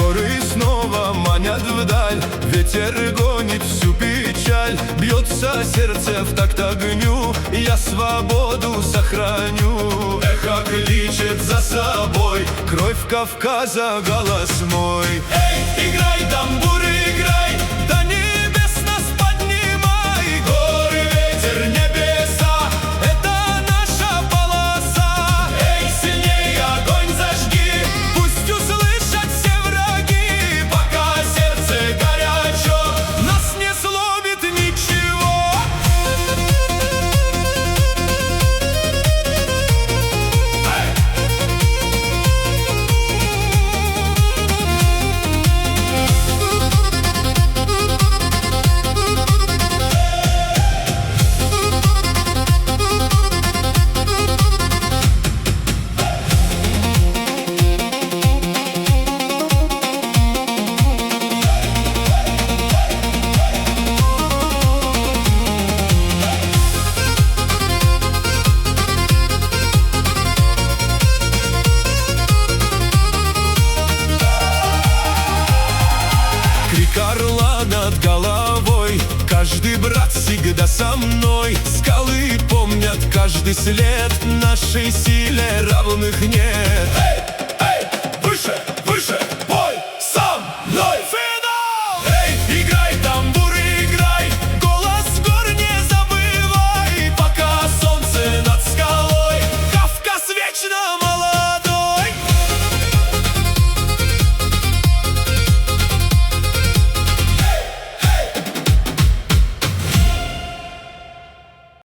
Горы снова манят вдаль, ветер гонит всю печаль. Бьется сердце в такт огню, я свободу сохраню. Эхо кличет за собой, кровь Кавказа, голос мой. Эй, играй, тамбур, играй, до небес нас поднимай. Горы, ветер, небеса, это наша полоса. Эй, сильней огонь зажги, пусть услышат все враги. Пока сердце горячо, нас не сломит ничего. Крик орла над головой, каждый брат всегда со мной. Скалы помнят каждый след, нашей силе равных нет. Эй, эй, выше!